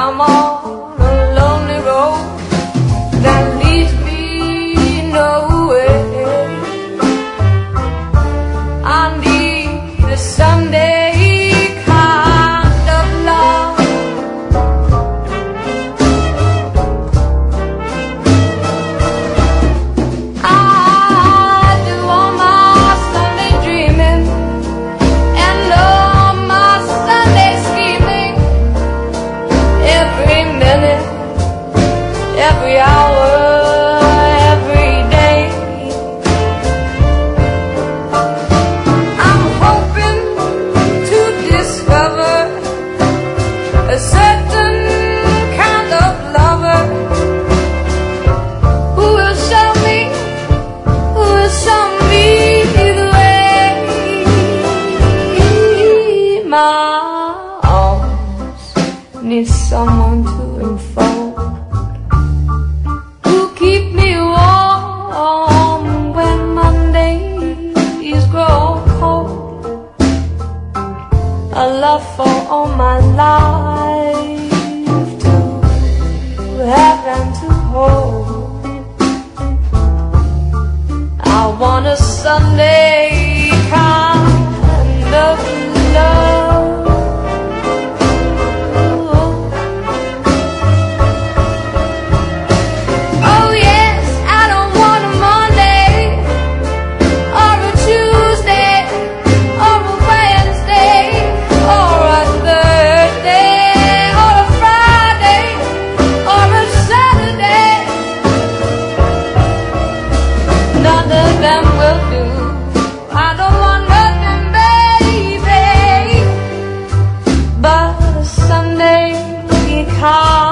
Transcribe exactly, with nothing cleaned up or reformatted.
I'm on a lonely road that leads me nowhere. I need a Sunday kind of love. I do all my Sunday dreaming and all my Sunday scheming. Every minute, every hour, every day, I'm hoping to discover a certain kind of lover who will show me, who will show me the way. My arms need someone to enfold, who keep me warm when Mondays grow cold. A love for all my life to have and to hold. I want a Sunday kind of love. Oh yes, I don't want a Monday or a Tuesday or a Wednesday or a Thursday or a Friday or a Saturday. None of them will do. I don't want nothing, baby, but a Sunday kind